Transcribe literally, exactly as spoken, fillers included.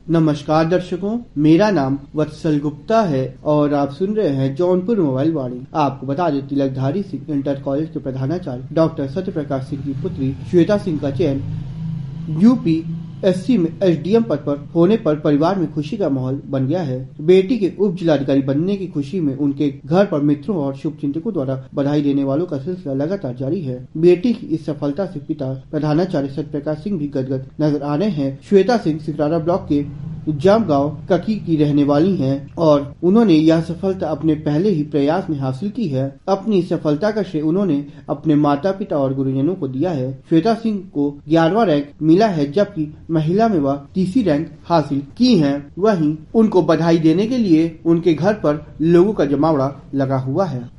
नमस्कार दर्शकों, मेरा नाम वत्सल गुप्ता है और आप सुन रहे हैं जौनपुर मोबाइल वाणी। आपको बता दें, तिलकधारी सिंह इंटर कॉलेज के प्रधानाचार्य डॉक्टर सत्य प्रकाश सिंह की पुत्री श्वेता सिंह का चयन यूपी एससी में एसडीएम पद पर होने पर परिवार में खुशी का माहौल बन गया है। बेटी के उप जिलाधिकारी बनने की खुशी में उनके घर पर मित्रों और शुभचिंतकों द्वारा बधाई देने वालों का सिलसिला लगातार जारी है। बेटी की इस सफलता से पिता प्रधानाचार्य सत्य प्रकाश सिंह भी गदगद नजर आ रहे हैं। श्वेता सिंह सिकरारा ब्लॉक के जामगांव ककी की रहने वाली हैं और उन्होंने यह सफलता अपने पहले ही प्रयास में हासिल की है। अपनी सफलता का श्रेय उन्होंने अपने माता पिता और गुरुजनों को दिया है। श्वेता सिंह को ग्यारहवां रैंक मिला है, जबकि महिला में वह तीसरी रैंक हासिल की है। वहीं उनको बधाई देने के लिए उनके घर पर लोगों का जमावड़ा लगा हुआ है।